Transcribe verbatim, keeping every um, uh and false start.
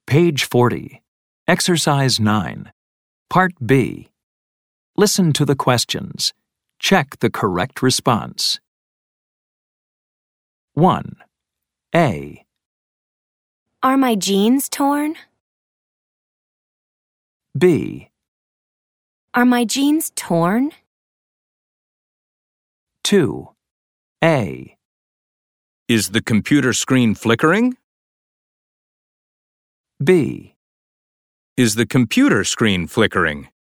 Page forty. Exercise nine. Part B. Listen to the questions. Check the correct response. one. A. Are my jeans torn? B. Are my jeans torn? two. A. Is the computer screen flickering? B. Is the computer screen flickering?